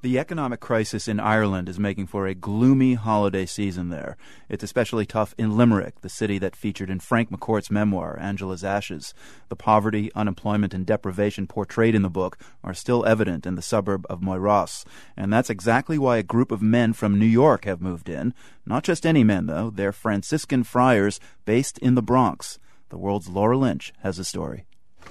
The economic crisis in Ireland is making for a gloomy holiday season there. It's especially tough in Limerick, the city that featured in Frank McCourt's memoir, Angela's Ashes. The poverty, unemployment, and deprivation portrayed in the book are still evident in the suburb of Moyross. And that's exactly why a group of men from New York have moved in. Not just any men, though. They're Franciscan friars based in the Bronx. The World's Laura Lynch has a story.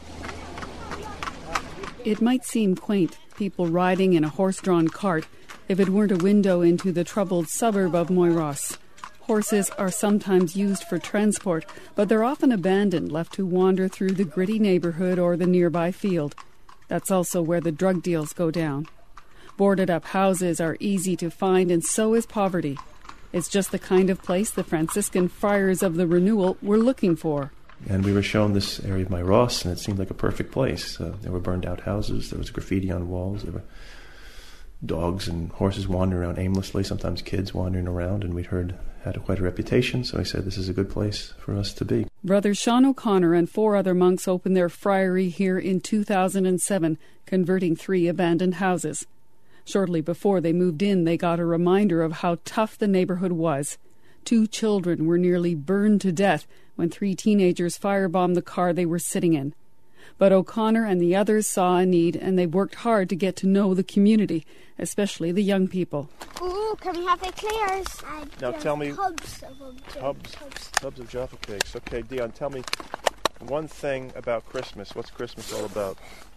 It might seem quaint, people riding in a horse-drawn cart, if it weren't a window into the troubled suburb of Moyross. Horses are sometimes used for transport, but they're often abandoned, left to wander through the gritty neighborhood or the nearby field. That's also where the drug deals go down. Boarded-up houses are easy to find, and so is poverty. It's just the kind of place the Franciscan Friars of the Renewal were looking for. And we were shown this area of Moyross, and it seemed like a perfect place. There were burned-out houses, there was graffiti on walls, there were dogs and horses wandering around aimlessly, sometimes kids wandering around, and we'd heard had quite a reputation, so I said this is a good place for us to be. Brother Sean O'Connor and 4 other monks opened their friary here in 2007, converting 3 abandoned houses. Shortly before they moved in, they got a reminder of how tough the neighborhood was. 2 children were nearly burned to death when 3 teenagers firebombed the car they were sitting in. But O'Connor and the others saw a need, and they worked hard to get to know the community, especially the young people. Ooh, can we have eclairs? Now tell me... Tubs of Jaffa cakes. Okay, Dion, tell me one thing about Christmas. What's Christmas all about?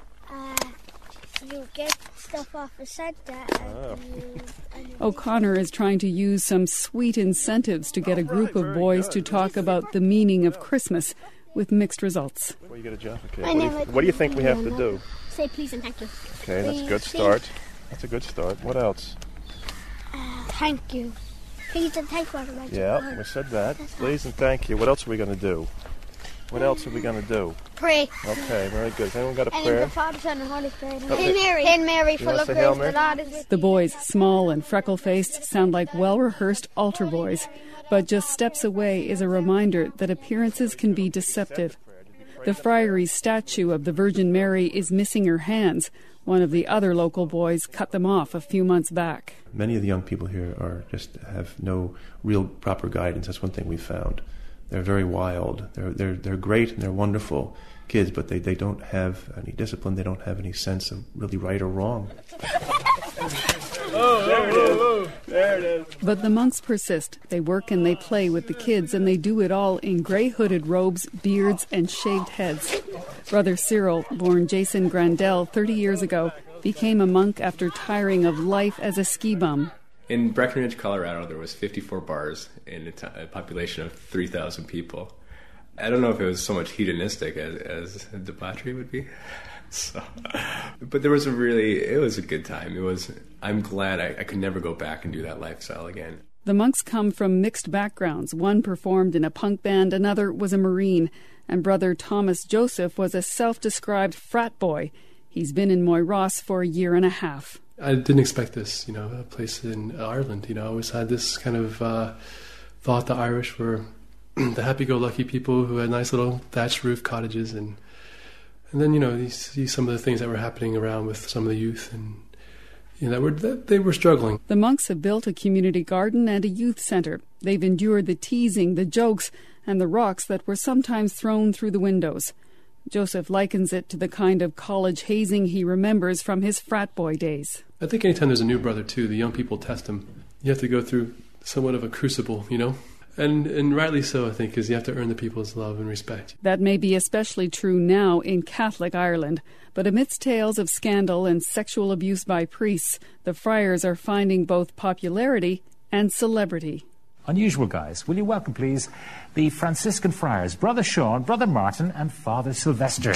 You get stuff off of Santa. O'Connor is trying to use some sweet incentives to get a group of boys to talk about the meaning of Christmas, with mixed results. Well, you get a Jaffa cake. What do you think we have to do? Say please and thank you. Okay, that's a good start. That's a good start. What else? Thank you. Please and thank you. Yeah, we said that. Please and thank you. What else are we going to do? What else are we going to do? Pray. Okay, very good. Has anyone got a prayer? And the Father, Son, and Holy Spirit. Hail Mary. Hail Mary, full of grace, the Lord is with you. The boys, small and freckle-faced, sound like well-rehearsed altar boys. But just steps away is a reminder that appearances can be deceptive. The friary's statue of the Virgin Mary is missing her hands. One of the other local boys cut them off a few months back. Many of the young people here have no real proper guidance. That's one thing we found. They're very wild. They're great and they're wonderful kids, but they don't have any discipline. They don't have any sense of really right or wrong. There it is. But the monks persist. They work and they play with the kids, and they do it all in grey hooded robes, beards, and shaved heads. Brother Cyril, born Jason Grandel 30 years ago, became a monk after tiring of life as a ski bum. In Breckenridge, Colorado, there was 54 bars in a population of 3,000 people. I don't know if it was so much hedonistic as debauchery would be. But it was a good time. I'm glad I could never go back and do that lifestyle again. The monks come from mixed backgrounds. One performed in a punk band, another was a Marine, and Brother Thomas Joseph was a self-described frat boy. He's been in Moyross for a year and a half. I didn't expect this, a place in Ireland. I always had this kind of thought the Irish were the happy-go-lucky people who had nice little thatched roof cottages, and then you see some of the things that were happening around with some of the youth, and they were struggling. The monks have built a community garden and a youth center. They've endured the teasing, the jokes, and the rocks that were sometimes thrown through the windows. Joseph likens it to the kind of college hazing he remembers from his frat boy days. I think anytime there's a new brother, too, the young people test him. You have to go through somewhat of a crucible, And rightly so, I think, because you have to earn the people's love and respect. That may be especially true now in Catholic Ireland. But amidst tales of scandal and sexual abuse by priests, the friars are finding both popularity and celebrity. Unusual guys. Will you welcome, please, the Franciscan Friars, Brother Sean, Brother Martin, and Father Sylvester.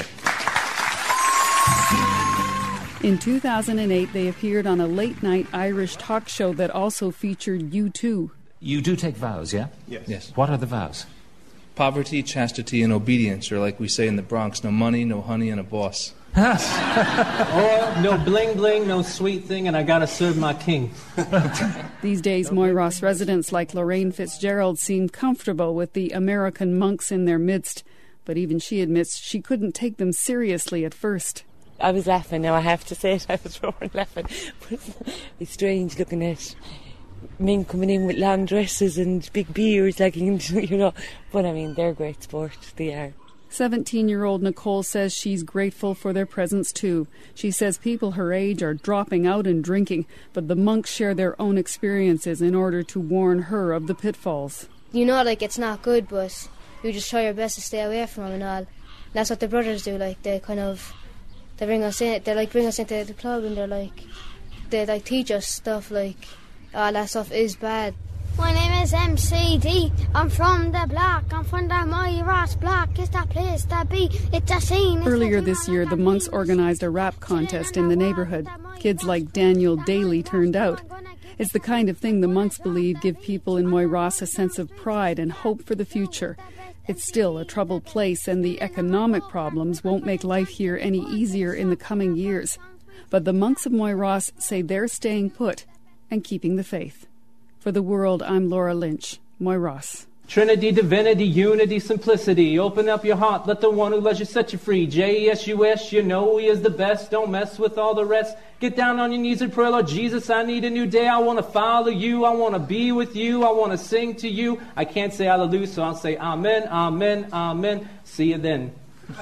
In 2008, they appeared on a late-night Irish talk show that also featured U2. You do take vows, yeah? Yes. What are the vows? Poverty, chastity, and obedience, or like we say in the Bronx, no money, no honey, and a boss. Or no bling-bling, no sweet thing, and I gotta serve my king. These days, Moyross residents like Lorraine Fitzgerald seem comfortable with the American monks in their midst. But even she admits she couldn't take them seriously at first. I was laughing, now I have to say it, I was roaring laughing. It's strange looking at men coming in with long dresses and big beards, like, you know. But I mean, they're great sport, they are. 17-year-old Nicole says she's grateful for their presence too. She says people her age are dropping out and drinking, but the monks share their own experiences in order to warn her of the pitfalls. You know, like, it's not good, but you just try your best to stay away from them and all. That's what the brothers do, like, they bring us in, bring us into the club, and they teach us stuff, like, all that stuff is bad. My name is MCD, I'm from the block, I'm from the Moyross block, it's that place to be, it's a scene. Earlier this year, the monks organised a rap contest in the neighbourhood. Kids like Daniel Daly turned out. It's the kind of thing the monks believe give people in Moyross a sense of pride and hope for the future. It's still a troubled place, and the economic problems won't make life here any easier in the coming years. But the monks of Moyross say they're staying put and keeping the faith. For The World, I'm Laura Lynch, Moyross. Trinity, divinity, unity, simplicity. Open up your heart, let the one who loves you set you free. J-E-S-U-S, you know he is the best. Don't mess with all the rest. Get down on your knees and pray, Lord Jesus, I need a new day. I want to follow you. I want to be with you. I want to sing to you. I can't say hallelujah, so I'll say amen, amen, amen. See you then.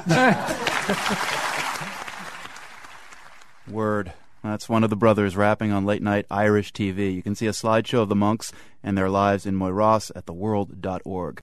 Word. That's one of the brothers rapping on late-night Irish TV. You can see a slideshow of the monks and their lives in Moyross at theworld.org.